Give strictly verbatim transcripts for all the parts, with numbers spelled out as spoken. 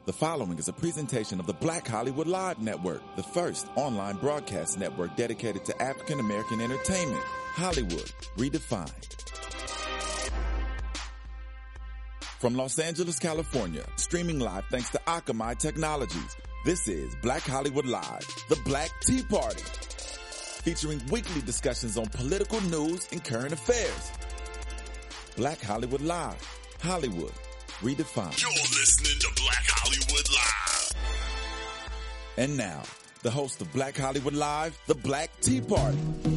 The following is a presentation of the Black Hollywood Live Network, the first online broadcast network dedicated to African American entertainment. Hollywood redefined. From Los Angeles, California, streaming live thanks to Akamai Technologies, this is Black Hollywood Live, the Black Tea Party, featuring weekly discussions on political news and current affairs. Black Hollywood Live, Hollywood redefined. You're listening to Black Hollywood Live. And now, the host of Black Hollywood Live, the Black Tea Party.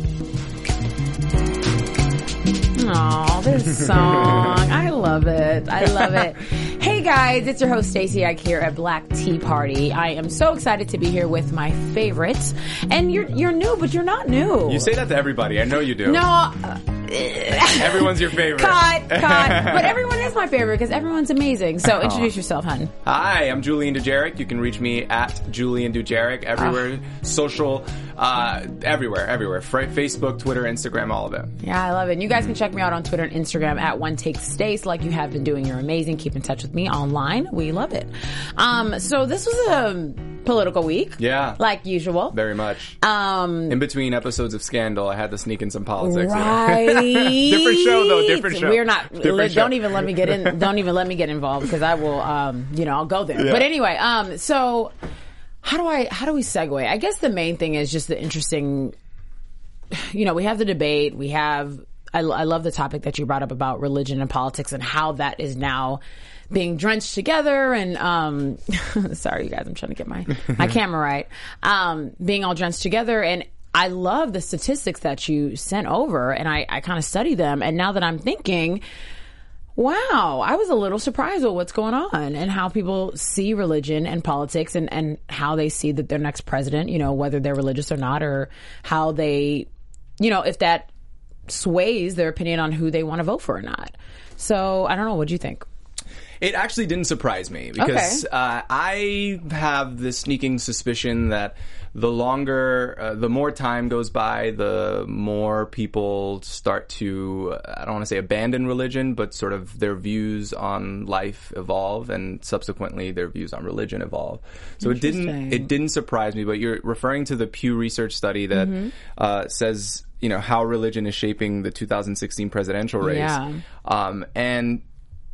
Aw, this song. I love it. I love it. Hey guys, it's your host Stacey Ike here at Black Tea Party. I am so excited to be here with my favorites. And you're you're new, but you're not new. You say that to everybody. I know you do. No. Uh, Everyone's your favorite. Cut, cut. But everyone is my favorite because everyone's amazing. So introduce yourself, hun. Hi, I'm Julian Dujeric. You can reach me at Julian Dujeric everywhere, oh. social, uh, everywhere, everywhere. F- Facebook, Twitter, Instagram, all of it. Yeah, I love it. And you guys can check me out on Twitter and Instagram at One Take Stace, like you have been doing. You're amazing. Keep in touch with me online. We love it. Um, so this was a political week. Yeah. Like usual. Very much. Um, in between episodes of Scandal, I had to sneak in some politics. Right. Different show though, different show. We're not, different don't show. even let me get in, don't even let me get involved because I will, um, you know, I'll go there. Yeah. But anyway, um, so how do I, how do we segue? I guess the main thing is just the interesting, you know, we have the debate, we have, I, I love the topic that you brought up about religion and politics and how that is now being drenched together and, um, sorry you guys, I'm trying to get my, my camera right, um, being all drenched together. And I love the statistics that you sent over and I, I kind of study them. And now that I'm thinking, wow, I was a little surprised with what's going on and how people see religion and politics and, and how they see that their next president, you know, whether they're religious or not, or how they, you know, if that sways their opinion on who they want to vote for or not. So I don't know. What do you think? It actually didn't surprise me because okay. uh, I have this sneaking suspicion that the longer, uh, the more time goes by, the more people start to, I don't want to say abandon religion, but sort of their views on life evolve and subsequently their views on religion evolve. So it didn't, it didn't surprise me, but you're referring to the Pew Research study that mm-hmm. uh, says, you know, how religion is shaping the two thousand sixteen presidential race. Yeah. Um, and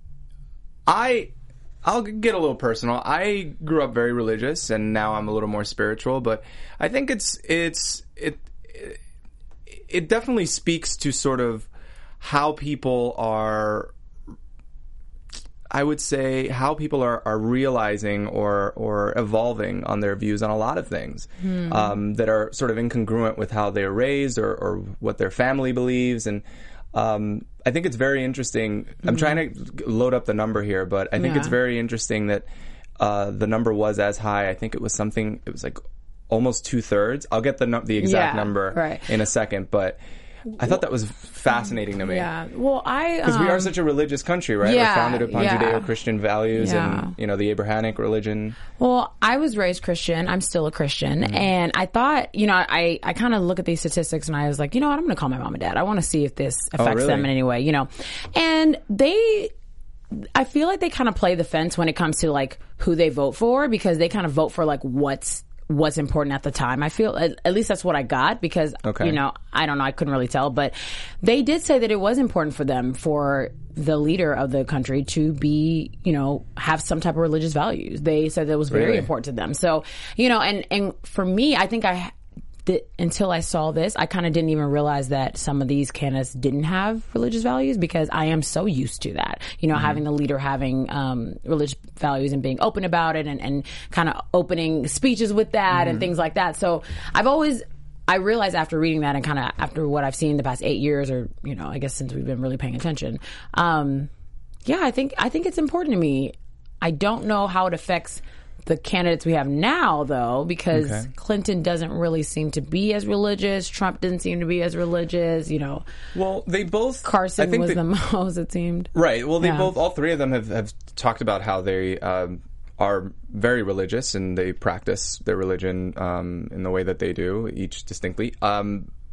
I, I'll get a little personal. I grew up very religious, and now I'm a little more spiritual. But I think it's it's it it, it definitely speaks to sort of how people are. I would say how people are, are realizing or or evolving on their views on a lot of things hmm. um, that are sort of incongruent with how they're raised or, or what their family believes and. Um, I think it's very interesting. I'm mm-hmm. trying to load up the number here, but I think yeah. it's very interesting that uh, the number was as high. I think it was something, it was like almost two thirds. I'll get the nu- the exact yeah, number right. in a second, but I thought that was fascinating to me. Yeah. Well, I... Because um, we are such a religious country, right? Yeah, We're founded upon yeah. Judeo-Christian values yeah. and, you know, the Abrahamic religion. Well, I was raised Christian. I'm still a Christian. Mm-hmm. And I thought, you know, I, I kind of look at these statistics and I was like, you know what? I'm going to call my mom and dad. I want to see if this affects oh, really? them in any way, you know. And they... I feel like they kind of play the fence when it comes to, like, who they vote for because they kind of vote for, like, what's what's important at the time. I feel, at, at least that's what I got because, okay. you know, I don't know, I couldn't really tell, but they did say that it was important for them, for the leader of the country to be, you know, have some type of religious values. They said that was very really? important to them. So, you know, and, and for me, I think I, th- until I saw this, I kind of didn't even realize that some of these candidates didn't have religious values because I am so used to that, you know, mm-hmm. having the leader having um, religious values and being open about it and, and kind of opening speeches with that mm-hmm. and things like that. So I've always, I realized after reading that and kind of after what I've seen the past eight years or, you know, I guess since we've been really paying attention, um, yeah, I think, I think it's important to me. I don't know how it affects the candidates we have now, though, because okay. Clinton doesn't really seem to be as religious. Trump didn't seem to be as religious, you know. Well, they both... Carson I think was they, the most, it seemed. Right. Well, they yeah. both, all three of them have, have talked about how they um, are very religious and they practice their religion um, in the way that they do, each distinctly. Um,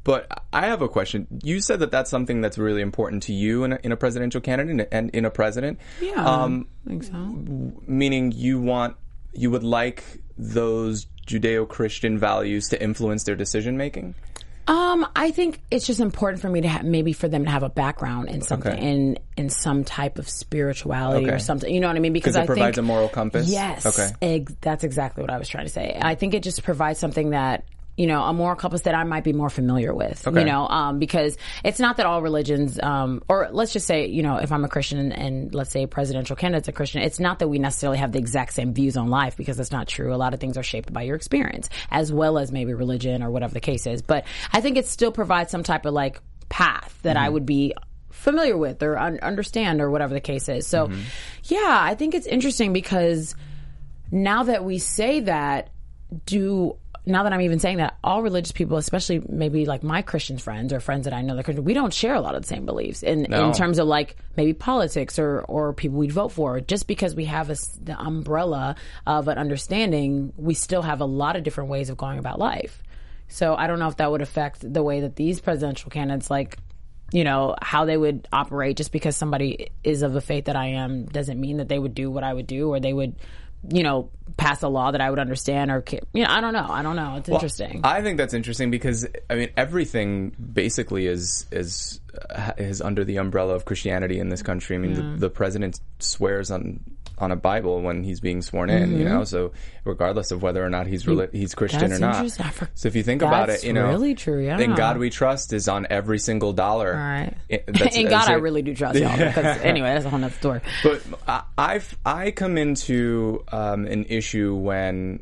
but I have a question. You said that that's something that's really important to you in a, in a presidential candidate and in a president. Yeah, um, I think so. Meaning you want, you would like those Judeo-Christian values to influence their decision making? Um, I think it's just important for me to have, maybe for them to have a background in something, Okay. in in some type of spirituality Okay. or something. You know what I mean? Because it I provides think, a moral compass? Yes, Okay. ex- that's exactly what I was trying to say. I think it just provides something that, you know, a moral compass that I might be more familiar with. Okay. You know, um, because it's not that all religions, um, or let's just say, you know, if I'm a Christian and, and let's say a presidential candidate's a Christian, it's not that we necessarily have the exact same views on life, because that's not true. A lot of things are shaped by your experience, as well as maybe religion or whatever the case is. But I think it still provides some type of like path that Mm-hmm. I would be familiar with or un- understand or whatever the case is. So, Mm-hmm. yeah, I think it's interesting because now that we say that, do now that I'm even saying that, all religious people, especially maybe like my Christian friends or friends that I know that are Christian, we don't share a lot of the same beliefs in, No. in terms of like maybe politics or, or people we'd vote for. Just because we have a s the umbrella of an understanding, we still have a lot of different ways of going about life. So I don't know if that would affect the way that these presidential candidates, like, you know, how they would operate. Just because somebody is of the faith that I am doesn't mean that they would do what I would do, or they would, you know, pass a law that I would understand, or, you know, I don't know. I don't know. It's Well, interesting. I think that's interesting because, I mean, everything basically is is uh, is under the umbrella of Christianity in this country. I mean, the, the president swears on on a Bible when he's being sworn in, Mm-hmm. you know. So regardless of whether or not he's reli- he's Christian That's or not. interesting. I for- So if you think about That's it, you know, really true, yeah. In God we trust is on every single dollar. All right. I- that's- In God, that's I it. really do trust y'all. Because anyway, that's a whole nother story. But I, I've I come into um, an issue when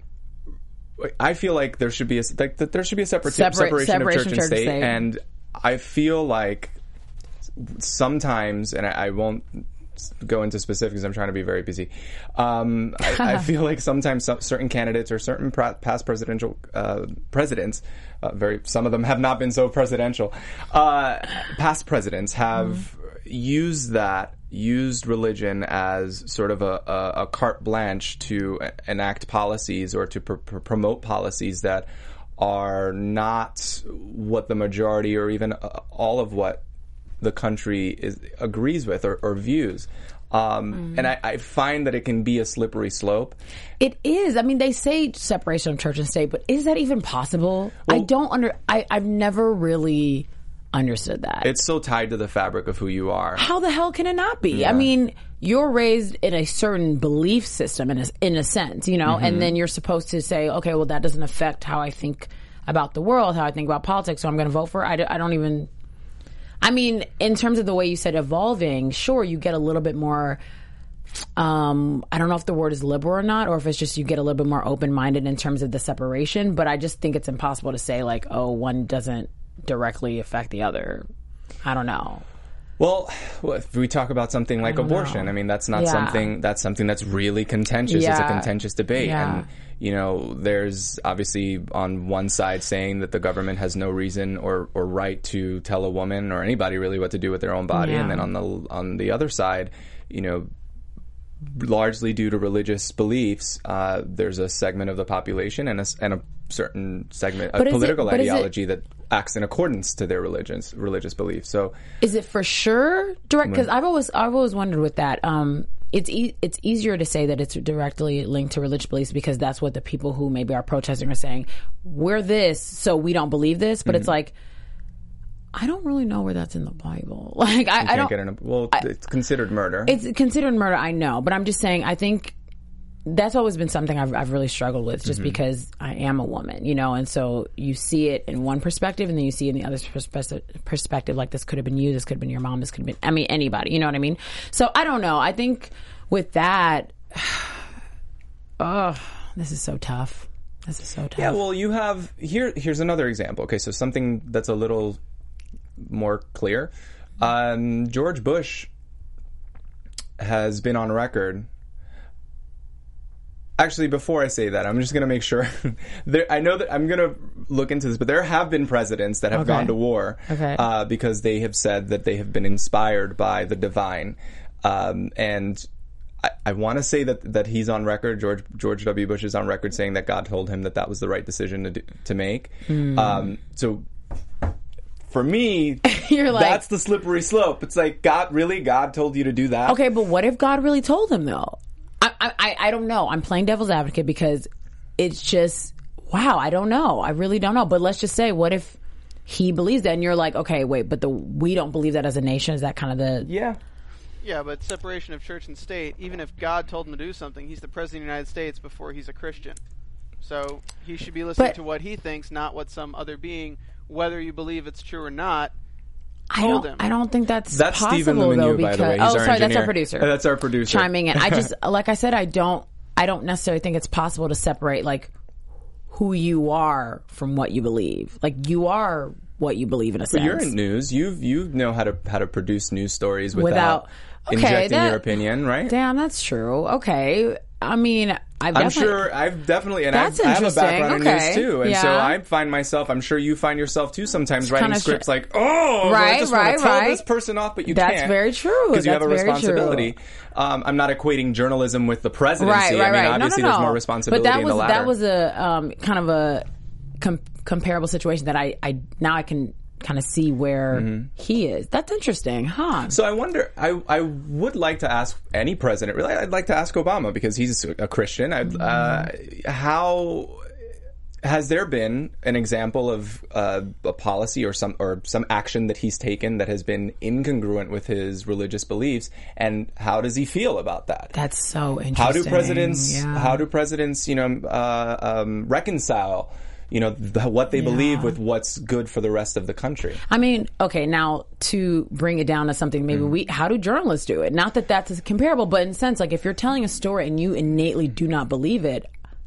I feel like there should be a like that there should be a separate, Separate- separation, separation of church and state, and I feel like sometimes, and I, I won't go into specifics. I'm trying to be very busy. Um, I, I feel like sometimes some, certain candidates or certain pra- past presidential uh, presidents, uh, very some of them have not been so presidential. Uh, past presidents have mm. used that. used religion as sort of a, a, a carte blanche to enact policies or to pr- pr- promote policies that are not what the majority or even uh, all of what the country is agrees with or, or views. Um, mm. And I, I find that it can be a slippery slope. It is. I mean, they say separation of church and state, but is that even possible? Well, I don't under. I, I've never really understood that. It's so tied to the fabric of who you are. How the hell can it not be? Yeah. I mean, you're raised in a certain belief system in a, in a sense, you know, mm-hmm. and then you're supposed to say, okay, well, that doesn't affect how I think about the world, how I think about politics, so I'm going to vote for it. I, do, I don't even... I mean, in terms of the way you said evolving, sure, you get a little bit more... Um, I don't know if the word is liberal or not, or if it's just you get a little bit more open-minded in terms of the separation, but I just think it's impossible to say, like, oh, one doesn't directly affect the other. I don't know. Well, if we talk about something like abortion, know. I mean, that's not Yeah. something that's something that's really contentious. It's a Yeah. contentious debate. Yeah. And, you know, there's obviously on one side saying that the government has no reason or, or right to tell a woman or anybody really what to do with their own body. Yeah. And then on the on the other side, you know, largely due to religious beliefs, uh, there's a segment of the population and a, and a certain segment, a But is it- political but is it- ideology that acts in accordance to their religions, religious beliefs. So, Is it for sure direct? Because I've always I've always wondered with that. Um, it's e- it's easier to say that it's directly linked to religious beliefs because that's what the people who maybe are protesting are saying. We're this, so we don't believe this. But Mm-hmm. it's like, I don't really know where that's in the Bible. Like, I, I can't don't. get in a, well, I, it's considered murder. It's considered murder, I know, but I'm just saying. I think that's always been something I've, I've really struggled with, just mm-hmm. because I am a woman, you know, and so you see it in one perspective, and then you see it in the other perspe- perspective. Like, this could have been you, this could have been your mom, this could have been, I mean, anybody. You know what I mean? So I don't know. I think with that, oh, this is so tough. This is so tough. Yeah, well, you have here. Here's another example. Okay, so something that's a little more clear. Um, George Bush has been on record. Actually, before I say that, I'm just going to make sure. there, I know that I'm going to look into this, but there have been presidents that have Okay. gone to war Okay. uh, because they have said that they have been inspired by the divine. Um, and I, I want to say that that he's on record. George George W. Bush is on record saying that God told him that that was the right decision to do, to make. Mm. Um, so for me, You're like- that's the slippery slope. It's like, God, really? God told you to do that? Okay, but what if God really told him though? I, I, I don't know. I'm playing devil's advocate because it's just, wow, I don't know. I really don't know. But let's just say, what if he believes that and you're like, okay, wait, but the we don't believe that as a nation? Is that kind of the... Yeah. Yeah, but separation of church and state, even if God told him to do something, he's the president of the United States before he's a Christian. So he should be listening But- to what he thinks, not what some other being, whether you believe it's true or not, I told don't, him. I don't think that's, That's possible Stephen though. Lemieux, Because by the way. He's oh, our sorry, that's our engineer. producer. Uh, That's our producer. Chiming in. I just, like I said, I don't, I don't necessarily think it's possible to separate like who you are from what you believe. Like you are what you believe in a sense. But you're in news. You you know how to how to produce news stories without, Without- okay, injecting that- your opinion, right? Damn, that's true. Okay. I mean, I've I'm definitely, sure I've definitely, and I've, That's I have a interesting. background in Okay. news too, and so Yeah. I find myself, I'm sure you find yourself too sometimes writing kinda scripts tr- like, oh, Right, I just right, want to tell right. this person off, but you That's can't. very true. Because you have a That's very responsibility. Um, I'm not equating journalism with the presidency. right, right, I mean, right. obviously no, no, no. there's more responsibility But that in was the latter. that was a um, kind of a com- comparable situation that I, I now I can kind of see where Mm-hmm. he is. That's interesting, huh? So I wonder. I I would like to ask any president. Really, I'd like to ask Obama because he's a Christian. I'd, uh, how has there been an example of uh, a policy or some or some action that he's taken that has been incongruent with his religious beliefs, and how does he feel about that? That's so interesting. How do presidents? Yeah. How do presidents? You know, uh, um, reconcile. You know the, what they believe with what's good for the rest of the country. I mean, okay, now to bring it down to something maybe Mm. we, how do journalists do it? Not that that's comparable, but in a sense, like if you're telling a story and you innately do not believe it,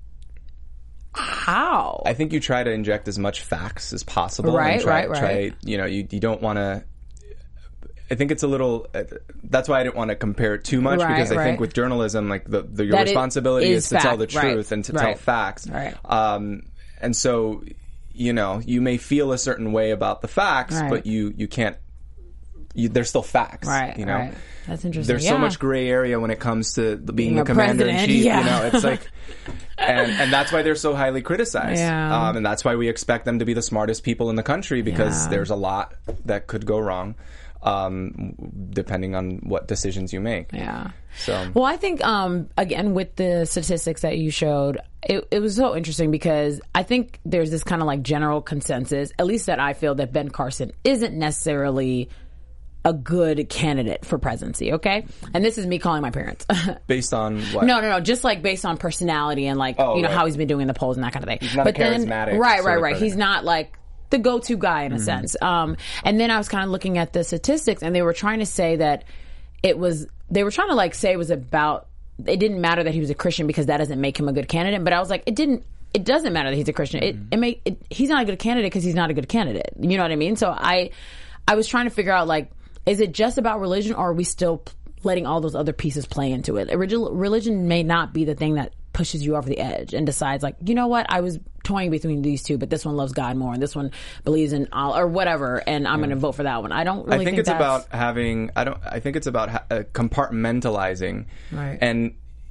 how? I think you try to inject as much facts as possible. Right, and try, right, right. Try, you know, you, you don't want to. I think it's a little. Uh, that's why I didn't want to compare it too much Right, because I right. think with journalism, like the, the your That it responsibility is is, to tell fact, the right, truth and to right, tell facts. right. Um, and so, you know, you may feel a certain way about the facts, Right. but you you can't. You, they're still facts, Right, You know, right. That's interesting. there's so Yeah. much gray area when it comes to the- being Being the a commander in president, chief. yeah. You know, it's like, and and that's why they're so highly criticized. Yeah. Um, and that's why we expect them to be the smartest people in the country because Yeah. there's a lot that could go wrong, um, depending on what decisions you make. Yeah. So, Well, I think, um, again, with the statistics that you showed, it, it was so interesting because I think there's this kind of like general consensus, at least that I feel, that Ben Carson isn't necessarily a good candidate for presidency, okay? And this is me calling my parents. based on what? No, no, no. Just like based on personality and like, Oh, you know, right. how he's been doing in the polls and that kind of thing. He's not but a charismatic then, right, sort right, of right. president. He's not like the go-to guy in a sense. Um, and then I was kind of looking at the statistics and they were trying to say that it was, they were trying to like say it was about, it didn't matter that he was a Christian because that doesn't make him a good candidate. But I was like, it didn't, it doesn't matter that he's a Christian. It, it make, it, he's not a good candidate because he's not a good candidate. You know what I mean? So I, I was trying to figure out like, is it just about religion or are we still p- letting all those other pieces play into it? Origi- Religion may not be the thing that pushes you over the edge and decides like, you know what, I was toying between these two, but this one loves God more and this one believes in all or whatever, and I'm going to vote for that one. I don't really I think, think it's that's, about having. I don't. I think it's about ha- uh, compartmentalizing. Right. And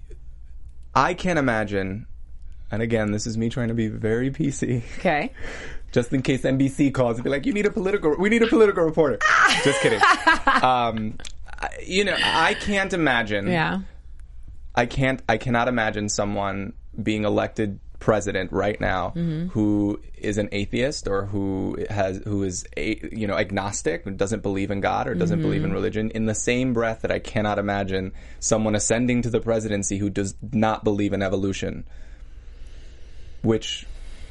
I can't imagine. And again, this is me trying to be very P C. okay. Just in case N B C calls and be like, "You need a political. We need a political reporter." Just kidding. Um, I- you know, I can't imagine. Yeah. I can't. I cannot imagine someone being elected president right now Mm-hmm. who is an atheist or who has who is a, you know agnostic, who doesn't believe in God or doesn't believe in Mm-hmm. religion. In the same breath that I cannot imagine someone ascending to the presidency who does not believe in evolution, which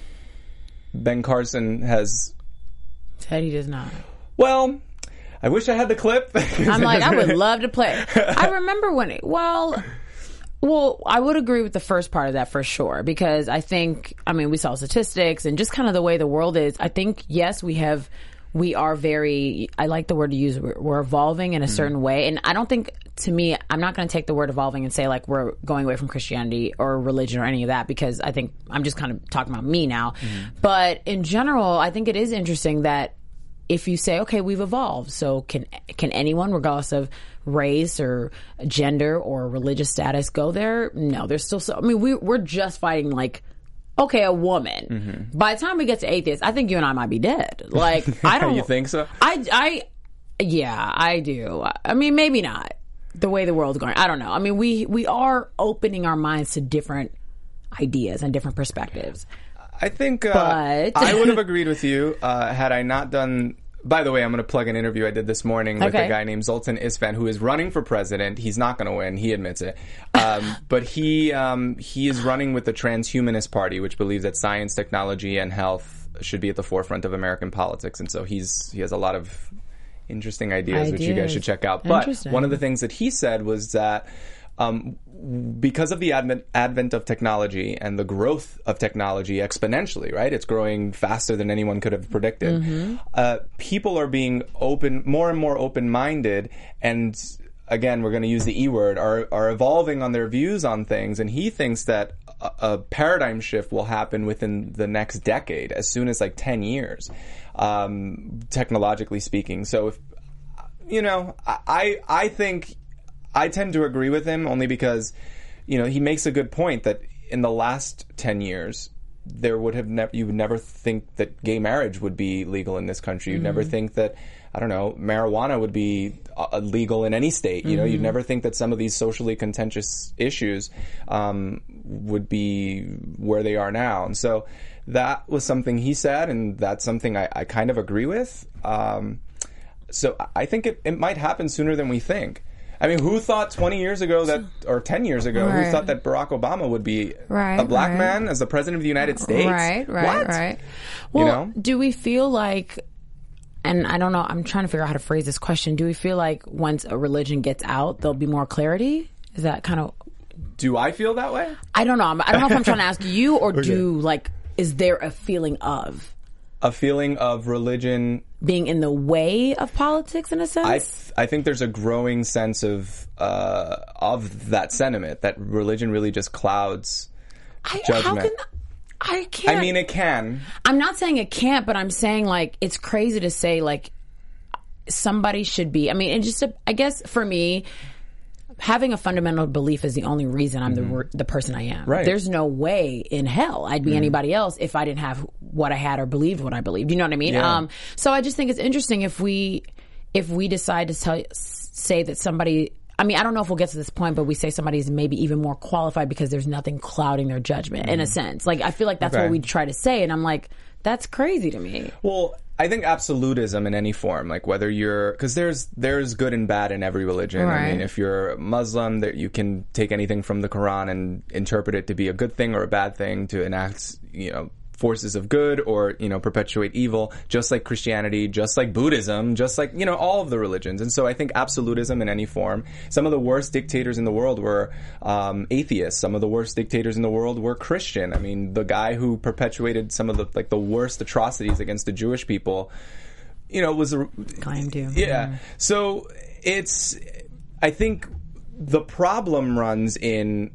Ben Carson has. Said he does not. Well, I wish I had the clip. I'm like, I would love to play. I remember when it, well, well, I would agree with the first part of that for sure, because I think, I mean, we saw statistics and just kind of the way the world is. I think, yes, we have, we are very, I like the word to use, we're, we're evolving in a certain way. And I don't think, to me, I'm not going to take the word evolving and say like we're going away from Christianity or religion or any of that, because I think I'm just kind of talking about me now. But in general, I think it is interesting that if you say, okay, we've evolved, so can can anyone, regardless of race or gender or religious status, go there? No, there's still so. I mean, we we're just fighting like okay, a woman. Mm-hmm. By the time we get to atheists, I think you and I might be dead. Like, I don't. You think so? I, I, yeah, I do. I mean, maybe not. The way the world's going, I don't know. I mean, we we are opening our minds to different ideas and different perspectives. I think uh, But- I would have agreed with you uh, had I not done. By the way, I'm going to plug an interview I did this morning with Okay. a guy named Zoltan Isfan, who is running for president. He's not going to win. He admits it. Um, but he um, he is running with the Transhumanist Party, which believes that science, technology, and health should be at the forefront of American politics. And so he's he has a lot of interesting ideas, which you guys Ideas. should check out. But Interesting. one of the things that he said was that um, because of the advent, advent of technology and the growth of technology exponentially, right? It's growing faster than anyone could have predicted. Mm-hmm. Uh, people are being open, more and more open-minded, and again, we're going to use the E word, are, are evolving on their views on things. And he thinks that a, a paradigm shift will happen within the next decade, as soon as like ten years, um, technologically speaking. So if, you know, I, I think I tend to agree with him only because, you know, he makes a good point that in the last ten years, there would have never, you would never think that gay marriage would be legal in this country. You'd never think that, I don't know, marijuana would be uh, legal in any state. You know, you'd never think that some of these socially contentious issues um, would be where they are now. And so that was something he said, and that's something I, I kind of agree with. Um, so I think it, it might happen sooner than we think. I mean, who thought twenty years ago that, or ten years ago, Right. who thought that Barack Obama would be Right, a black right. man as the president of the United States? Right, right, What? right. Well, know? do we feel like, and I don't know, I'm trying to figure out how to phrase this question. Do we feel like once a religion gets out, there'll be more clarity? Is that kind of, Do I feel that way? I don't know. I'm- I don't know if I'm trying to ask you or do, like, is there a feeling of A feeling of religion. being in the way of politics in a sense? I th- I think there's a growing sense of uh, of that sentiment that religion really just clouds I, judgment. How can, I can't. I mean, it can. I'm not saying it can't, but I'm saying like it's crazy to say like somebody should be. I mean, and just a, I guess for me, having a fundamental belief is the only reason I'm the the person I am. Right. There's no way in hell I'd be anybody else if I didn't have what I had or believed what I believed. You know what I mean? Yeah. Um, so I just think it's interesting if we if we decide to tell say that somebody. I mean, I don't know if we'll get to this point, but we say somebody's maybe even more qualified because there's nothing clouding their judgment in a sense. Like, I feel like that's Okay. what we try to say. And I'm like, that's crazy to me. Well, I think absolutism in any form, like whether you're, because there's there's good and bad in every religion. I Right. mean, if you're Muslim, that you can take anything from the Quran and interpret it to be a good thing or a bad thing to enact, you know, forces of good or, you know, perpetuate evil, just like Christianity, just like Buddhism, just like, you know, all of the religions. And so I think absolutism in any form, some of the worst dictators in the world were um, atheists. Some of the worst dictators in the world were Christian. I mean, the guy who perpetuated some of the, like, the worst atrocities against the Jewish people, you know, was a, Claim to. yeah. So it's, I think the problem runs in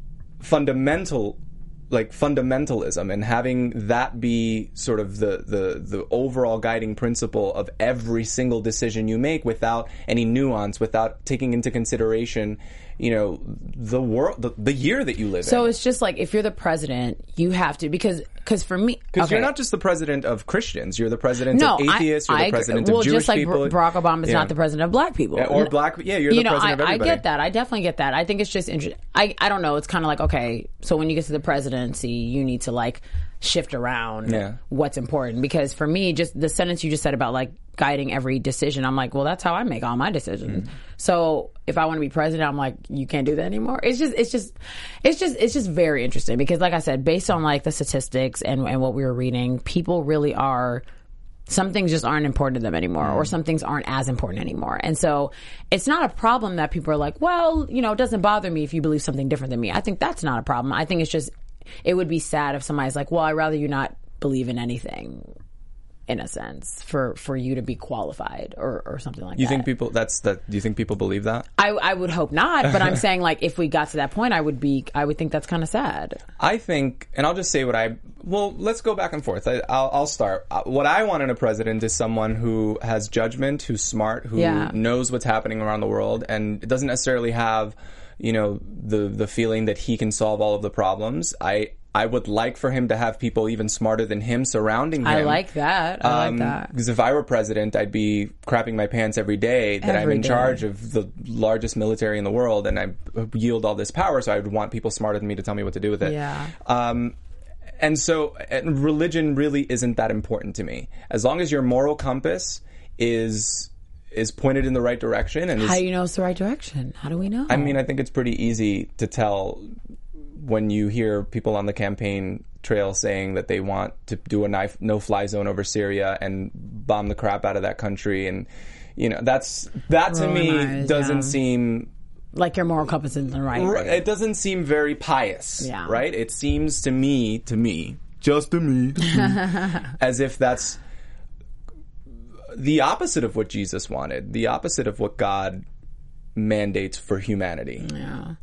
fundamental, like fundamentalism, and having that be sort of the, the, the overall guiding principle of every single decision you make without any nuance, without taking into consideration, you know, the world, the, the year that you live So in. it's just like if you're the president, you have to because because for me, Because okay. you're not just the president of Christians, you're the president no, of atheists, I, you're I the agree. president well, of Jewish just like people. Barack Obama's Yeah. not the president of black people, Yeah, or N- black, yeah, you're the you know, president I, of I everybody. get that. I definitely get that. I think it's just interesting. I I don't know. It's kind of like okay, so when you get to the presidency, you need to like shift around Yeah. what's important because for me, just the sentence you just said about like guiding every decision, I'm like, well, that's how I make all my decisions. Mm. So if I want to be president, I'm like, you can't do that anymore. It's just, it's just, it's just, it's just very interesting because, like I said, based on like the statistics and and what we were reading, people really are. Some things just aren't important to them anymore, or some things aren't as important anymore. And so it's not a problem that people are like, well, you know, it doesn't bother me if you believe something different than me. I think that's not a problem. I think it's just, it would be sad if somebody's like, well, I'd rather you not believe in anything, in a sense, for, for you to be qualified or, or something like You that. think people, that's that, do you think people believe that? I, I would hope not, but I'm saying like if we got to that point, I would be, I would think that's kind of sad. I think, and I'll just say what I, well, let's go back and forth. I, I'll, I'll start. Uh, What I want in a president is someone who has judgment, who's smart, who Yeah. knows what's happening around the world, and doesn't necessarily have, you know, the the feeling that he can solve all of the problems. I I would like for him to have people even smarter than him surrounding him. I like that. I Um, like that. Because if I were president, I'd be crapping my pants every day that I'm Every in day. charge of the largest military in the world and I yield all this power, so I would want people smarter than me to tell me what to do with it. Yeah. Um, and so and religion really isn't that important to me. As long as your moral compass is is pointed in the right direction. And How is, do you know it's the right direction? How do we know? I mean, I think it's pretty easy to tell when you hear people on the campaign trail saying that they want to do a knife, no-fly zone over Syria and bomb the crap out of that country. And, you know, that's that to Rolling me eyes, doesn't yeah. seem... like your moral compass isn't right. r- It doesn't seem very pious, Yeah. right? It seems to me, to me, just to me, as if that's the opposite of what Jesus wanted, the opposite of what God mandates for humanity. Yeah.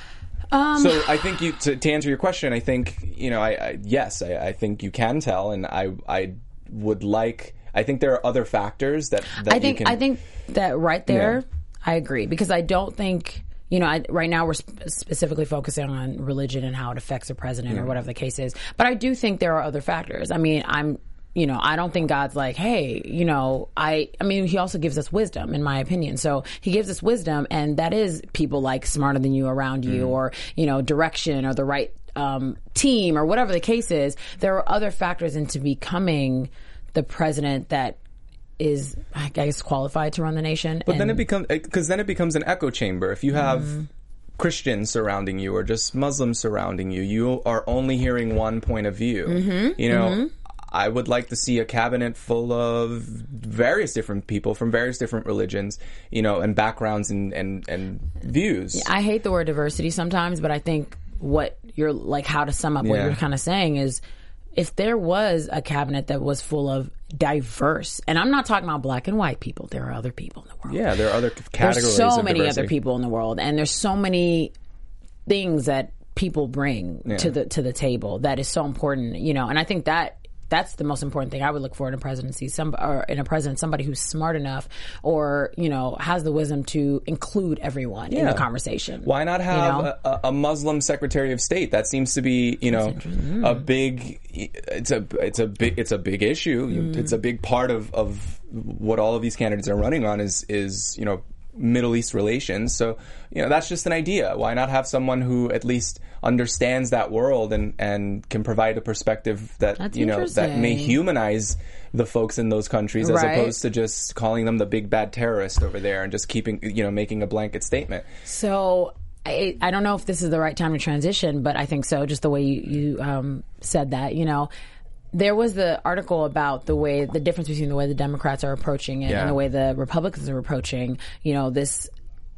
So I think you to, to answer your question, I think you know, I, I yes, I, I think you can tell, and I I would like. I think there are other factors that, that I think you can, I think that right there, Yeah. I agree, because I don't think, you know, I, right now we're sp- specifically focusing on religion and how it affects the president or whatever the case is. But I do think there are other factors. I mean, I'm. You know, I don't think God's like, hey, you know, I, I mean, he also gives us wisdom, in my opinion. So he gives us wisdom, and that is people like smarter than you around you, or, you know, direction or the right um, team or whatever the case is. There are other factors into becoming the president that is, I guess, qualified to run the nation. But then it becomes because then it becomes an echo chamber. If you have Mm-hmm. Christians surrounding you or just Muslims surrounding you, you are only hearing one point of view. Mm-hmm. You know. I would like to see a cabinet full of various different people from various different religions, you know, and backgrounds and, and, and views. I hate the word diversity sometimes, but I think what you're like, how to sum up what Yeah. you're kind of saying is, if there was a cabinet that was full of diverse, and I'm not talking about black and white people, there are other people in the world. Yeah, there are other categories There's so of many diversity. other people in the world, and there's so many things that people bring Yeah. to the to the table that is so important, you know. And I think that that's the most important thing I would look for in a presidency, some or in a president, somebody who's smart enough, or you know, has the wisdom to include everyone in Yeah. the conversation. Why not have You know? a, a Muslim Secretary of State? That seems to be, you know, a big. It's a it's a big it's a big issue. Mm. It's a big part of, of what all of these candidates are running on is is you know Middle East relations. So you know that's just an idea. Why not have someone who at least understands that world and, and can provide a perspective that That's you know that may interesting. humanize the folks in those countries as Right. opposed to just calling them the big bad terrorist over there and just keeping you know making a blanket statement. So I, I don't know if this is the right time to transition, but I think so. Just the way you, you um, said that, you know, there was the article about the way the difference between the way the Democrats are approaching it Yeah. and the way the Republicans are approaching, you know, this.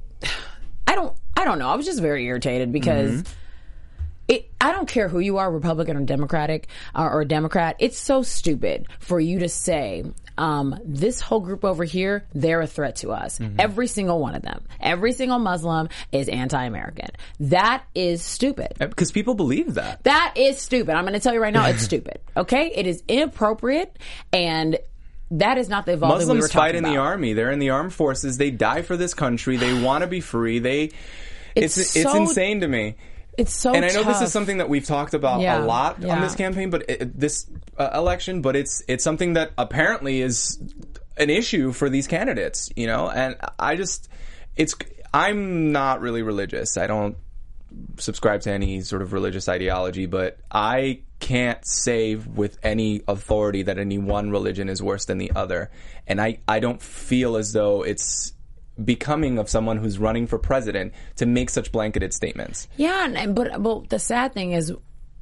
I don't. I don't know. I was just very irritated because. Mm-hmm. It, I don't care who you are, Republican or Democratic uh, or Democrat. It's so stupid for you to say, um, this whole group over here, they're a threat to us. Mm-hmm. Every single one of them. Every single Muslim is anti-American. That is stupid. Because people believe that. That is stupid. I'm going to tell you right now, it's stupid. Okay? It is inappropriate, and that is not the evolving we were Muslims talking fight in about. the army. They're in the armed forces. They die for this country. They want to be free. They, it's It's it's so- insane to me. It's so And I know this tough. is something that we've talked about Yeah, a lot on yeah. this campaign, but it, this uh, election. But it's it's something that apparently is an issue for these candidates. You know, and I just it's I'm not really religious. I don't subscribe to any sort of religious ideology, but I can't say with any authority that any one religion is worse than the other. And I, I don't feel as though it's becoming of someone who's running for president to make such blanketed statements. Yeah, and, and but but the sad thing is,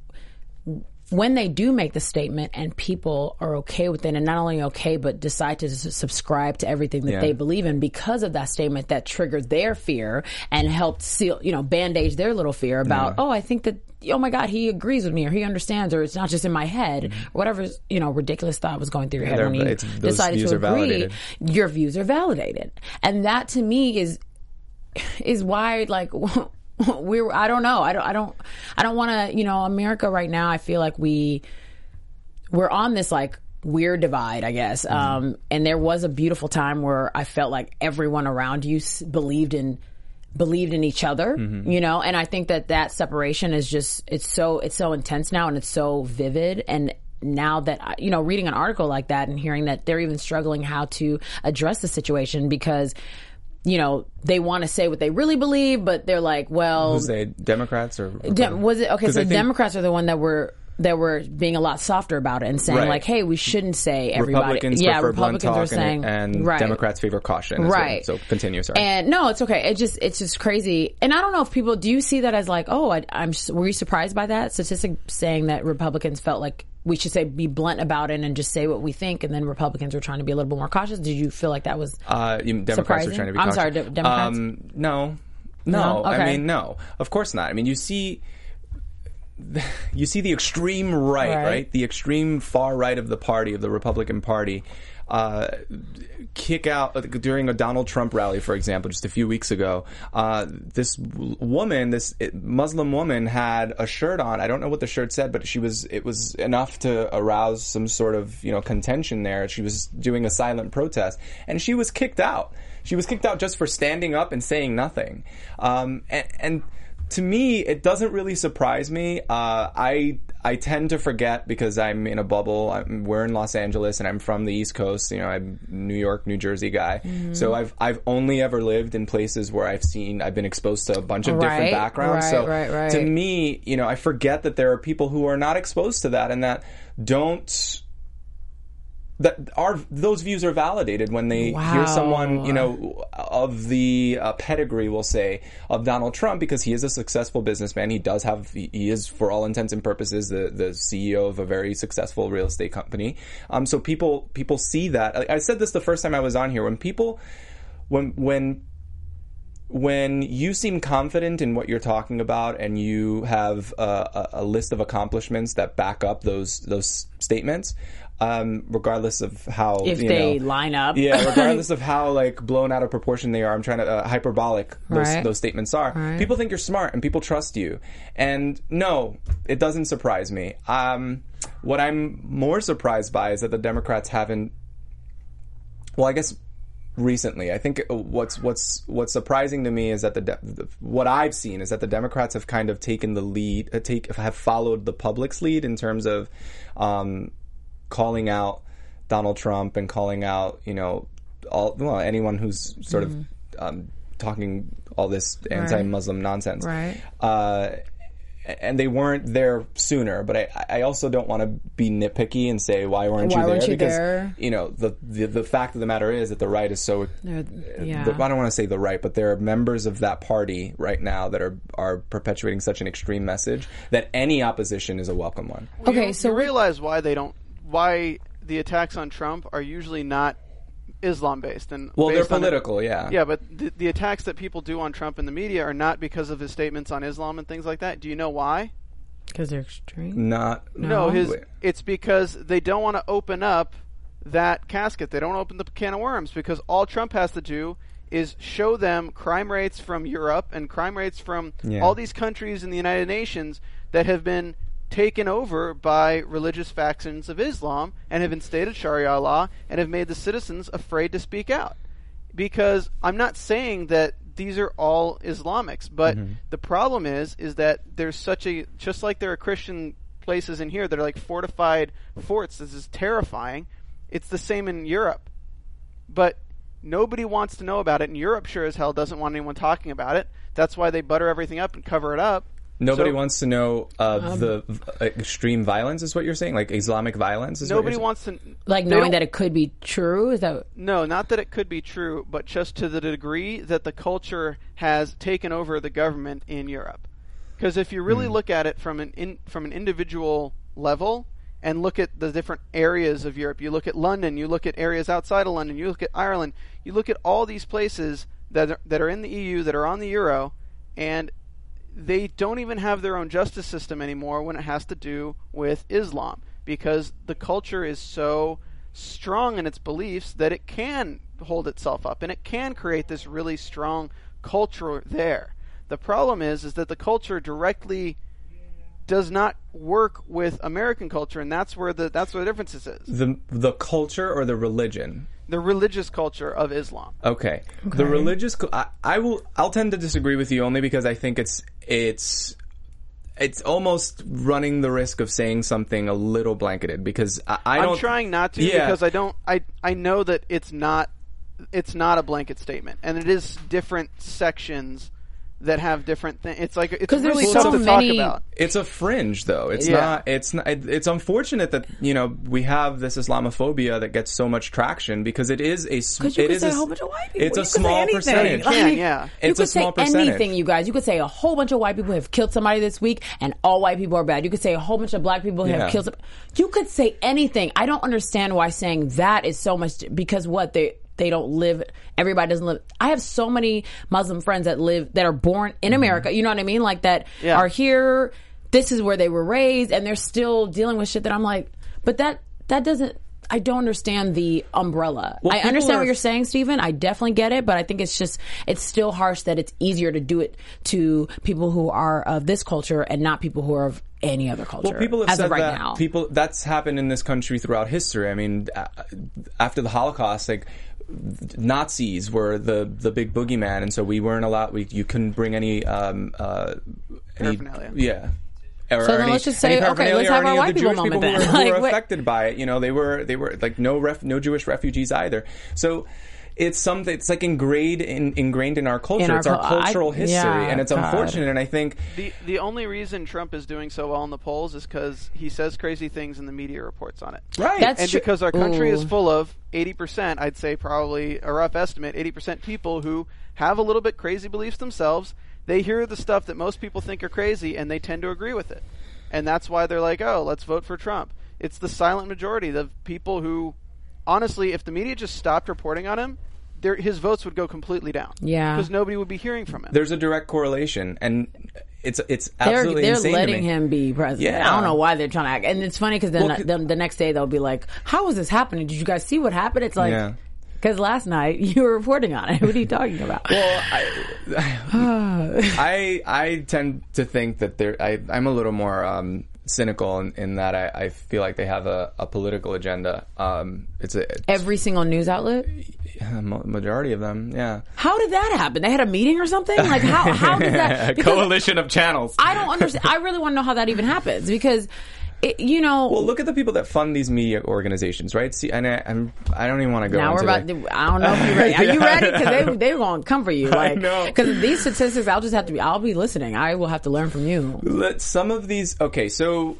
when they do make the statement and people are okay with it, and not only okay, but decide to s- subscribe to everything that Yeah. they believe in because of that statement that triggered their fear and helped seal, you know, bandage their little fear about, Yeah. oh, I think that, oh my God, he agrees with me, or he understands, or it's not just in my head, or whatever, you know, ridiculous thought was going through your head they're- when you it's- those decided views to are agree. validated. Your views are validated, and that to me is is why, like, we're, I don't know. I don't, I don't, I don't want to, you know, America right now, I feel like we, we're on this like weird divide, I guess. Mm-hmm. Um, and there was a beautiful time where I felt like everyone around you s- believed in believed in each other, Mm-hmm. you know, and I think that that separation is just, it's so, it's so intense now and it's so vivid. And now that, I- you know, reading an article like that and hearing that they're even struggling how to address the situation because, you know, they want to say what they really believe, but they're like, well, Who's they, Democrats or Dem- was it okay? 'Cause So I the think Democrats are the one that were that were being a lot softer about it and saying Right. like, "Hey, we shouldn't say everybody." Republicans yeah, prefer Republicans blunt are talk saying, and, and right. Democrats favor caution. is Right. what- so continue, sorry. And no, it's okay. It just it's just crazy. And I don't know if people do you see that as like, oh, I, I'm were you surprised by that statistic saying that Republicans felt like we should say be blunt about it and just say what we think, and then Republicans were trying to be a little bit more cautious. Did you feel like that was? Uh, you, Democrats surprising? are trying to be I'm cautious. sorry, de- Democrats? Um, no. No. No? Okay. I mean, no. Of course not. I mean, you see... You see the extreme right, Right. right? The extreme far right of the party, of the Republican Party, uh, kick out during a Donald Trump rally, for example, just a few weeks ago. Uh, this w- woman, this Muslim woman, had a shirt on. I don't know what the shirt said, but she was. It was enough to arouse some sort of you know contention there. She was doing a silent protest, and she was kicked out. She was kicked out just for standing up and saying nothing. Um, and. and To me, it doesn't really surprise me. Uh, I I tend to forget because I'm in a bubble. I'm, we're in Los Angeles, and I'm from the East Coast. You know, I'm a New York, New Jersey guy. Mm-hmm. So I've I've only ever lived in places where I've seen I've been exposed to a bunch of different Right, backgrounds. right, so right, right. to me, you know, I forget that there are people who are not exposed to that and that don't. That are those views are validated when they Wow. hear someone, you know, of the uh, pedigree, we'll say, of Donald Trump, because he is a successful businessman. He does have, he he is, for all intents and purposes, the, the C E O of a very successful real estate company. Um, so people people see that. I, I said this the first time I was on here. When people, when when when you seem confident in what you're talking about and you have a, a, a list of accomplishments that back up those those statements. Um, regardless of how If you they know, line up. yeah, regardless of how like blown out of proportion they are, I'm trying to uh, hyperbolic those Right. those statements are. Right. People think you're smart and people trust you, and no, it doesn't surprise me. Um, what I'm more surprised by is that the Democrats haven't. Well, I guess recently, I think what's what's what's surprising to me is that the, de- the what I've seen is that the Democrats have kind of taken the lead, uh, take have followed the public's lead in terms of. Um, calling out Donald Trump and calling out, you know, all well anyone who's sort Mm-hmm. of um, talking all this anti-Muslim nonsense. Right. Uh, and they weren't there sooner, but I, I also don't want to be nitpicky and say why weren't Why you there? weren't you because there? you know the, the the fact of the matter is that the right is so. They're- yeah. the- I don't want to say the right, but there are members of that party right now that are are perpetuating such an extreme message that any opposition is a welcome one. Okay, you, so you we- realize why they don't, why the attacks on Trump are usually not Islam based and Well, they're based on- political, yeah. Yeah, but the, the attacks that people do on Trump in the media are not because of his statements on Islam and things like that. Do you know why? Because they're extreme. Not No, his Wait. it's because they don't want to open up that casket. They don't want to open the can of worms because all Trump has to do is show them crime rates from Europe and crime rates from Yeah. all these countries in the United Nations that have been taken over by religious factions of Islam and have instated Sharia law and have made the citizens afraid to speak out. Because I'm not saying that these are all Islamics, but Mm-hmm. the problem is is that there's such a just like there are Christian places in here that are like fortified forts. This is terrifying. It's the same in Europe, but nobody wants to know about it. And Europe sure as hell doesn't want anyone talking about it. That's why they butter everything up and cover it up. Nobody So- wants to know of the uh, extreme violence, is what you're saying? Like Islamic violence? Is Nobody what you're wants to Like they knowing don't- that it could be true. Is that No, not that it could be true, but just to the degree that the culture has taken over the government in Europe. Because if you really look at it from an in, from an individual level and look at the different areas of Europe, you look at London, you look at areas outside of London, you look at Ireland, you look at all these places that are, that are in the E U, that are on the euro, and they don't even have their own justice system anymore when it has to do with Islam, because the culture is so strong in its beliefs that it can hold itself up and it can create this really strong culture there. The problem is is that the culture directly does not work with American culture, and that's where the that's where the difference is. The the culture or the religion? the religious culture of Islam. Okay. okay. The religious, I, I will, I'll tend to disagree with you only because I think it's, it's, it's almost running the risk of saying something a little blanketed because I, I don't. I'm trying not to yeah. because I don't, I, I know that it's not, it's not a blanket statement and it is different sections that have different things. It's like it's really so tough to many... talk about. It's a fringe, though. It's yeah. not. It's not. It's unfortunate that you know we have this Islamophobia that gets so much traction because it is a. Sm- you it could is say a, a whole bunch of white people. It's you a small percentage. You can, yeah. You It's could a small say percentage. anything, you guys. You could say a whole bunch of white people have killed somebody this week, and all white people are bad. You could say a whole bunch of black people have Yeah. killed. Some- you could say anything. I don't understand why saying that is so much because what they. They don't live, everybody doesn't live. I have so many Muslim friends that live, that are born in America, you know what I mean? Like that Yeah. are here, this is where they were raised, and they're still dealing with shit that I'm like, but that, that doesn't, I don't understand the umbrella. Well, I people understand are- what you're saying, Stephen. I definitely get it, but I think it's just, it's still harsh that it's easier to do it to people who are of this culture and not people who are of any other culture. Well, people have as said of right that now. people that's happened in this country throughout history. I mean, a- after the Holocaust, like Nazis were the the big boogeyman, and so we weren't allowed. We you couldn't bring any um uh any, Paraphernalia. yeah. Or, So then any, let's just say, any okay, let's paraphernalia or have our any of white the people Jewish moment who were, then. who Like, were what- affected by it. You know, they were they were like no ref, no Jewish refugees either. So. It's something. It's like ingrained in ingrained in our culture. In our it's our cul- I- cultural history, yeah, and it's God. unfortunate. And I think The the only reason Trump is doing so well in the polls is because he says crazy things and the media reports on it. right. That's And true. because our country is Ooh. full of eighty percent, I'd say probably a rough estimate, eighty percent people who have a little bit crazy beliefs themselves. They hear the stuff that most people think are crazy and they tend to agree with it. And that's why they're like, oh, let's vote for Trump. It's the silent majority, the people who, honestly, if the media just stopped reporting on him, There, his votes would go completely down. Yeah. Because nobody would be hearing from him. There's a direct correlation, and it's it's They're, absolutely they're insane letting to me. him be president. Yeah. I don't know why they're trying to act. And it's funny because then Well, c- the, the next day they'll be like, how is this happening? Did you guys see what happened? It's like, Yeah. because last night you were reporting on it. What are you talking about? Well, I, I I tend to think that there. I I'm a little more um, cynical in, in that I, I feel like they have a, a political agenda. Um, it's a it's Every single news outlet? a mo- majority of them. Yeah, How did that happen? They had a meeting or something? Like, how, how does that? a because coalition of channels. I don't understand. I really want to know how that even happens because, it, you know. Well, look at the people that fund these media organizations, right? See, and I, I'm I don't even want to go. Now we're into about. like, To, I don't know if you're ready. Are you Yeah. ready? Because they they're going to come for you. Like, know. Because these statistics, I'll just have to be. I'll be listening. I will have to learn from you. Let some of these. Okay, so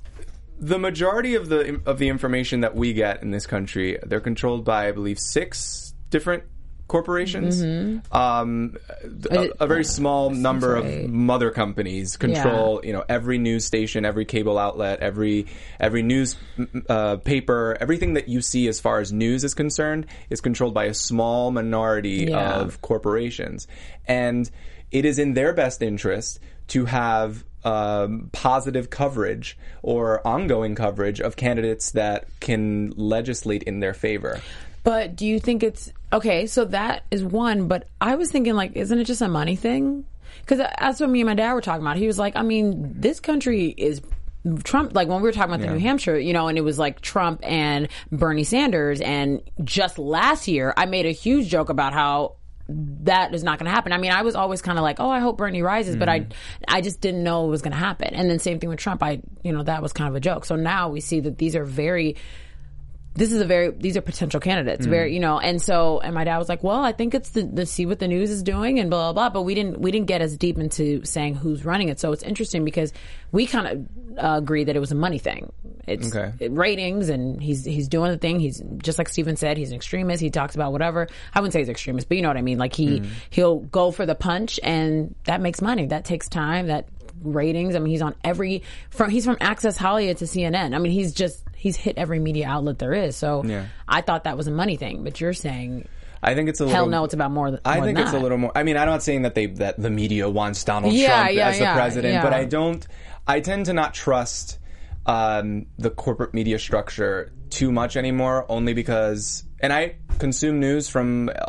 the majority of the of the information that we get in this country, they're controlled by, I believe, six different corporations. Mm-hmm. Um, a, a very small number right. of mother companies control, you know, every news station, every cable outlet, every every news uh, paper, everything that you see as far as news is concerned is controlled by a small minority Yeah. of corporations, and it is in their best interest to have um, positive coverage or ongoing coverage of candidates that can legislate in their favor. But do you think it's okay? So that is one. But I was thinking, like, isn't it just a money thing? Because that's what me and my dad were talking about. He was like, I mean, this country is Trump. Like when we were talking about the Yeah. New Hampshire, you know, and it was like Trump and Bernie Sanders. And just last year, I made a huge joke about how that is not going to happen. I mean, I was always kind of like, oh, I hope Bernie rises, but I, I just didn't know it was going to happen. And then same thing with Trump. I, you know, that was kind of a joke. So now we see that these are very. This is a very, these are potential candidates, Mm. very, you know, and so, and my dad was like, well, I think it's the, the see what the news is doing and blah, blah, blah, but we didn't, we didn't get as deep into saying who's running it. So it's interesting because we kind of uh, agree that it was a money thing. It's Okay. it- ratings and he's, he's doing the thing. He's, just like Stephen said, he's an extremist. He talks about whatever. I wouldn't say he's an extremist, but you know what I mean? Like he, Mm. he'll go for the punch and that makes money. That takes time. That ratings. I mean, he's on every, from, he's from Access Hollywood to C N N. I mean, he's just, he's hit every media outlet there is. So Yeah. I thought that was a money thing, but you're saying, I think it's a hell little. no, it's about more, th- more I think than it's that. a little more. I mean, I'm not saying that they that the media wants Donald Yeah, Trump yeah, as yeah, the president, yeah. but I don't. I tend to not trust um, the corporate media structure too much anymore, only because, and I consume news from uh,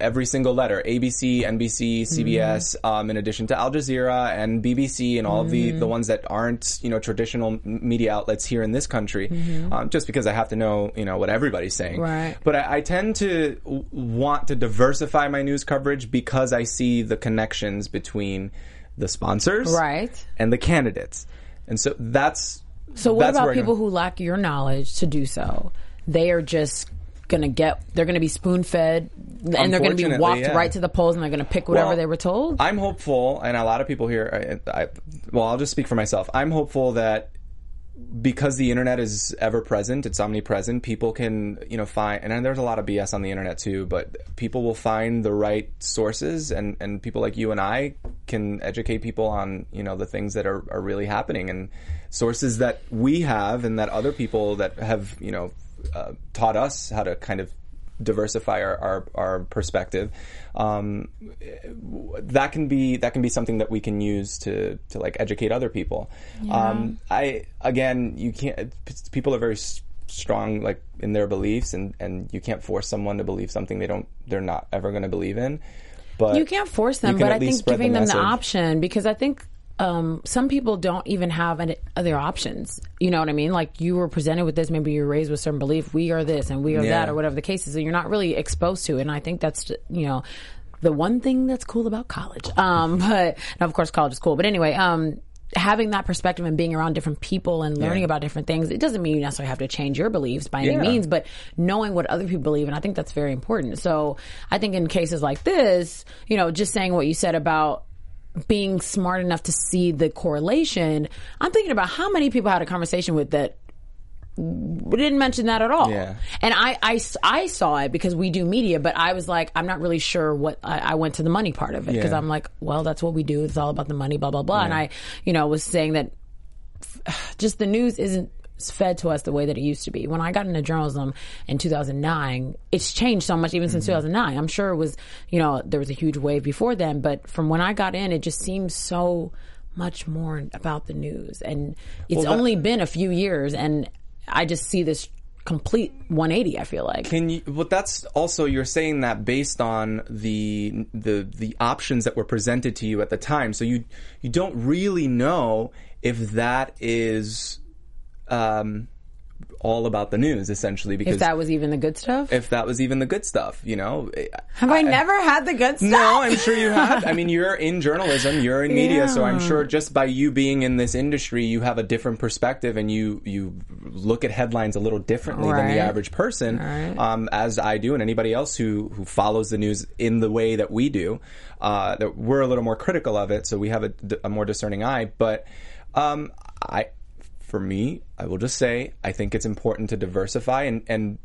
every single letter, A B C, N B C, C B S, mm-hmm. um, in addition to Al Jazeera and B B C and all mm-hmm. of the, the ones that aren't, you know, traditional media outlets here in this country, mm-hmm. um, just because I have to know, you know, what everybody's saying. Right. But I, I tend to w- want to diversify my news coverage because I see the connections between the sponsors right. and the candidates. And so that's... So what that's about where people I, who lack your knowledge to do so? They are just going to get, they're going to be spoon-fed and they're going to be walked yeah. right to the polls and they're going to pick whatever well, they were told? I'm hopeful, and a lot of people here, I, I, well, I'll just speak for myself. I'm hopeful that because the internet is ever present, it's omnipresent, people can, you know, find, and there's a lot of B S on the internet too, but people will find the right sources, and, and people like you and I can educate people on, you know, the things that are, are really happening, and sources that we have and that other people that have, you know, uh, taught us how to kind of diversify our, our, our perspective. Um, that can be that can be something that we can use to to like educate other people. Yeah. Um, I again, you can't. People are very s- strong, like in their beliefs, and, and you can't force someone to believe something they don't they're not ever going to believe in. But you can't force them, but I think giving the them the option, because I think. Um, some people don't even have any other options. You know what I mean? Like, you were presented with this, maybe you're raised with certain belief, we are this and we are yeah. that, or whatever the case is, and you're not really exposed to it. And I think that's, you know, the one thing that's cool about college. Um, but, and of course college is cool. But anyway, um, having that perspective and being around different people and learning yeah. about different things, it doesn't mean you necessarily have to change your beliefs by any yeah. means, but knowing what other people believe, and I think that's very important. So I think in cases like this, you know, just saying what you said about being smart enough to see the correlation, I'm thinking about how many people I had a conversation with that didn't mention that at all. Yeah. And I, I, I saw it because we do media, but I was like, I'm not really sure what, I, I went to the money part of it because yeah. I'm like, well, that's what we do. It's all about the money, blah, blah, blah. Yeah. And I, you know, was saying that just the news isn't fed to us the way that it used to be. When I got into journalism in two thousand nine, it's changed so much even since mm-hmm. two thousand nine. I'm sure it was, you know, there was a huge wave before then, but from when I got in, it just seems so much more about the news. And it's well, that, only been a few years, and I just see this complete one eighty, I feel like. Can you, but that's also, you're saying that based on the the the options that were presented to you at the time. So you you don't really know if that is um all about the news, essentially, because if that was even the good stuff, if that was even the good stuff, you know. Have I, I never had the good stuff? No, I'm sure you have. I mean, you're in journalism, you're in media, yeah. so I'm sure just by you being in this industry, you have a different perspective, and you you look at headlines a little differently right. than the average person, right. um, as I do, and anybody else who who follows the news in the way that we do. Uh, that we're a little more critical of it, so we have a, a more discerning eye. But um, I. For me, I will just say, I think it's important to diversify and, and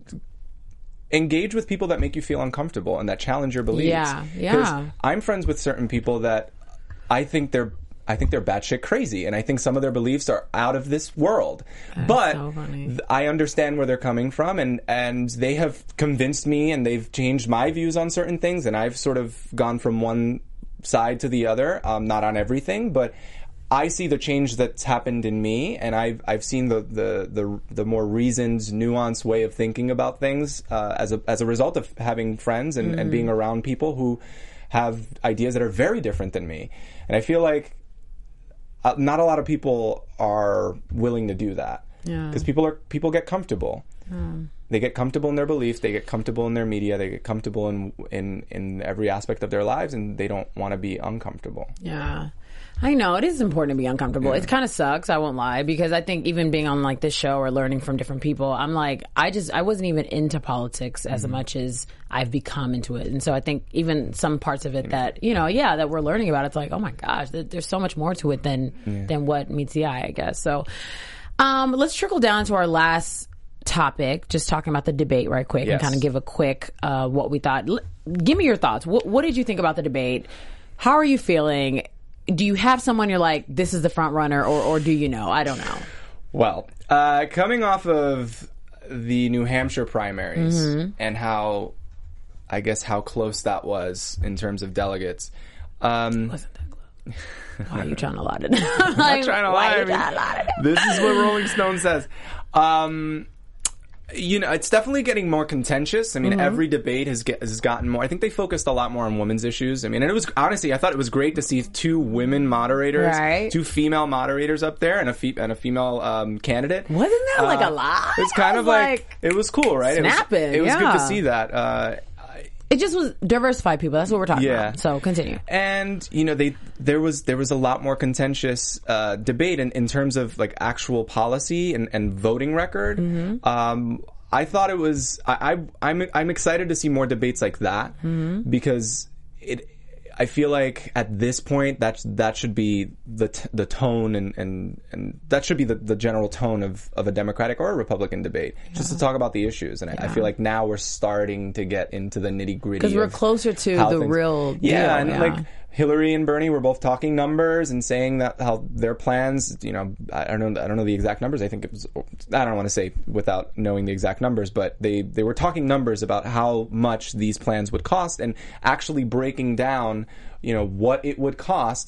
engage with people that make you feel uncomfortable and that challenge your beliefs. Yeah, yeah. I'm friends with certain people that I think they're I think they're batshit crazy, and I think some of their beliefs are out of this world. That's but so funny. th- I understand where they're coming from, and, and they have convinced me, and they've changed my views on certain things, and I've sort of gone from one side to the other, um, not on everything, but I see the change that's happened in me, and I've I've seen the the the, the more reasoned, nuanced way of thinking about things uh, as a as a result of having friends and, mm. and being around people who have ideas that are very different than me. And I feel like uh, not a lot of people are willing to do that because yeah. people are people get comfortable. Mm. They get comfortable in their beliefs. They get comfortable in their media. They get comfortable in in in every aspect of their lives, and they don't want to be uncomfortable. Yeah. I know, it is important to be uncomfortable. Yeah. It kind of sucks, I won't lie, because I think even being on like this show or learning from different people, I'm like, I just, I wasn't even into politics as mm-hmm. much as I've become into it. And so I think even some parts of it that, you know, yeah, that we're learning about, it's like, oh my gosh, there's so much more to it than, yeah. than what meets the eye, I guess. So, um, let's trickle down to our last topic, just talking about the debate right quick yes. and kind of give a quick, uh, what we thought. L- give me your thoughts. What, what did you think about the debate? How are you feeling? Do you have someone you're like, this is the front runner, or, or do you know? I don't know. Well, uh, coming off of the New Hampshire primaries mm-hmm. and how, I guess, how close that was in terms of delegates. Um, it wasn't that close. Why are you trying to lie to I'm not trying to lie. I mean, this is what Rolling Stone says. Um, You know, it's definitely getting more contentious. I mean, mm-hmm. every debate has get, has gotten more. I think they focused a lot more on women's issues. I mean, and it was honestly, I thought it was great to see two women moderators, right. two female moderators up there, and a fe- and a female um, candidate. Wasn't that uh, like a lot? It's kind of like, like it was cool, right? Snapping. It was, it was yeah. good to see that. Uh, It just was diversified people. That's what we're talking yeah. about. So continue. And you know, they there was there was a lot more contentious uh, debate in, in terms of like actual policy and, and voting record. Mm-hmm. Um, I thought it was. I, I I'm I'm excited to see more debates like that mm-hmm. because it. I feel like at this point that that should be the t- the tone and, and, and that should be the, the general tone of, of a Democratic or a Republican debate, yeah. just to talk about the issues. And yeah. I feel like now we're starting to get into the nitty gritty because we're closer to the things, real deal. Yeah, and yeah. like Hillary and Bernie were both talking numbers and saying that how their plans. You know, I don't know. I don't know the exact numbers. I think it was. I don't want to say without knowing the exact numbers, but they they were talking numbers about how much these plans would cost and actually breaking down. You know, what it would cost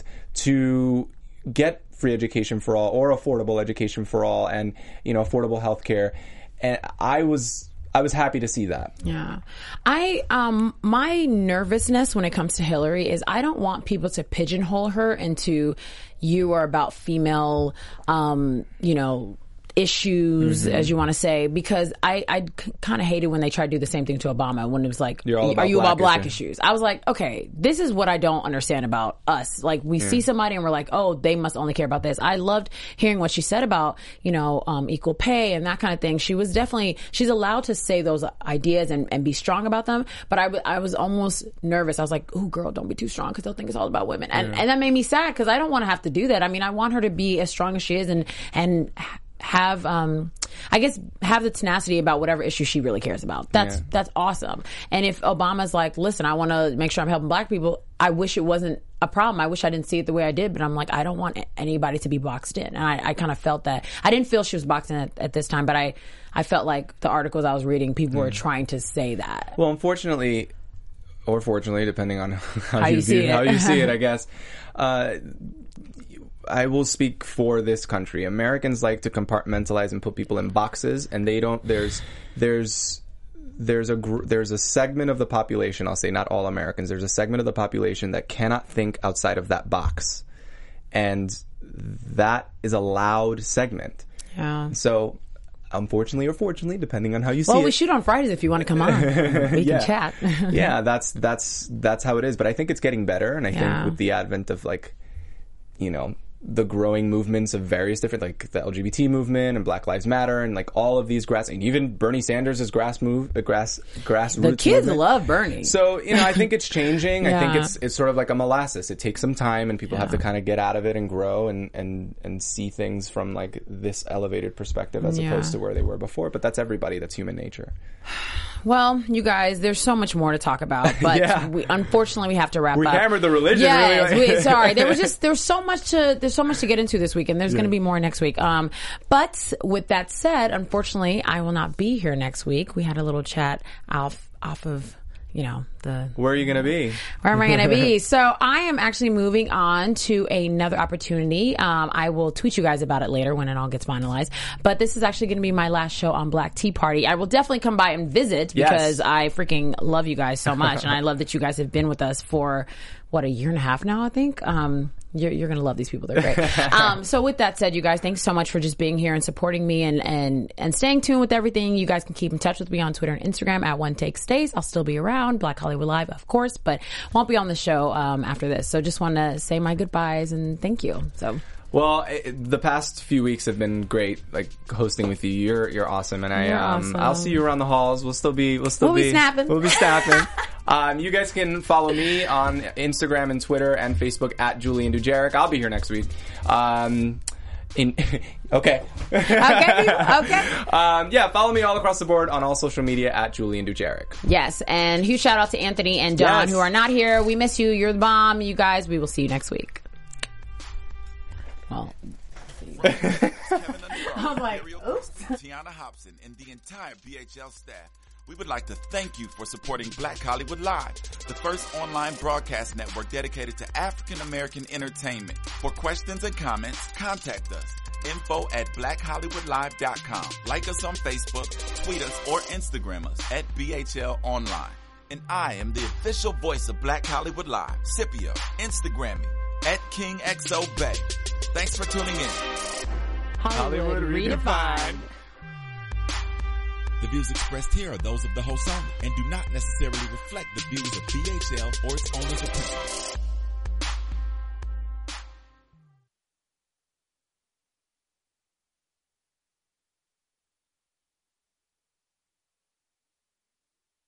to get free education for all or affordable education for all and, you know, affordable health care. And I was I was happy to see that. Yeah. I um my nervousness when it comes to Hillary is I don't want people to pigeonhole her into you are about female um, you know, issues, mm-hmm. as you want to say, because I, I c- kind of hated when they tried to do the same thing to Obama when it was like, You're all about are you black about black issues? issues? I was like, okay, this is what I don't understand about us. Like, we yeah. see somebody and we're like, oh, they must only care about this. I loved hearing what she said about, you know, um, equal pay and that kind of thing. She was definitely, she's allowed to say those ideas and, and be strong about them. But I, w- I was almost nervous. I was like, ooh, girl, don't be too strong because they'll think it's all about women. And, yeah. and that made me sad because I don't want to have to do that. I mean, I want her to be as strong as she is and, and, have um I guess have the tenacity about whatever issue she really cares about. That's yeah. that's awesome. And if Obama's like, listen, I want to make sure I'm helping black people, I wish it wasn't a problem. I wish I didn't see it the way I did, but I'm like, I don't want anybody to be boxed in. And I, I kind of felt that. I didn't feel she was boxed in at, at this time, but I I felt like the articles I was reading, people mm. were trying to say that. Well, unfortunately, or fortunately, depending on how, how you, you see view, it. how you see it, I guess. Uh, I will speak for this country. Americans like to compartmentalize and put people in boxes, and they don't. There's, there's, there's a gr- there's a segment of the population. I'll say not all Americans. There's a segment of the population that cannot think outside of that box, and that is a loud segment. Yeah. So, unfortunately or fortunately, depending on how you see well, it. Well, we shoot on Fridays if you want to come on. We yeah. can chat. yeah, that's that's that's how it is. But I think it's getting better, and I yeah. think with the advent of like, you know. the growing movements of various different, like the L G B T movement and Black Lives Matter and like all of these grass, and even Bernie Sanders' grass move, uh, grass, grassroots The kids movement. love Bernie. So, you know, I think it's changing. yeah. I think it's, it's sort of like a molasses. It takes some time and people yeah. have to kind of get out of it and grow and, and, and see things from like this elevated perspective as yeah. opposed to where they were before. But that's everybody. That's human nature. Well, you guys, there's so much more to talk about, but yeah. we, unfortunately, we have to wrap we up. We hammered the religion. Yes, really. we, sorry. There was just there's so much to there's so much to get into this week, and there's yeah. going to be more next week. Um, but with that said, unfortunately, I will not be here next week. We had a little chat off off of. You know, the... Where are you going to be? Where am I going to be? So I am actually moving on to another opportunity. Um, I will tweet you guys about it later when it all gets finalized. But this is actually going to be my last show on Black Tea Party. I will definitely come by and visit because yes. I freaking love you guys so much. And I love that you guys have been with us for, what, a year and a half now, I think? Um, You're, you're going to love these people. They're great. um, so with that said, you guys, thanks so much for just being here and supporting me and, and, and staying tuned with everything. You guys can keep in touch with me on Twitter and Instagram at One Take Stays. I'll still be around, Black Hollywood Live, of course, but won't be on the show um, after this. So just want to say my goodbyes and thank you. So. Well, it, the past few weeks have been great, like hosting with you. You're you're awesome, and I you're um awesome. I'll see you around the halls. We'll still be we'll still we'll be, be snapping. We'll be snapping. um, you guys can follow me on Instagram and Twitter and Facebook at Julian Dujeric. I'll be here next week. Um, in okay, okay, okay. Um, yeah, follow me all across the board on all social media at Julian Dujeric. Yes, and huge shout out to Anthony and Don yes. who are not here. We miss you. You're the bomb, you guys. We will see you next week. Well. I'm like, oops. Tiana Hobson and the entire B H L staff, we would like to thank you for supporting Black Hollywood Live, the first online broadcast network dedicated to African American entertainment. For questions and comments, contact us. info at black hollywood live dot com. Like us on Facebook, tweet us, or Instagram us at B H L Online. And I am the official voice of Black Hollywood Live. Scipio, Instagram me at King X O Bay. Thanks for tuning in. Hollywood, Hollywood redefined. redefined. The views expressed here are those of the host only and do not necessarily reflect the views of B H L or its owners or principals.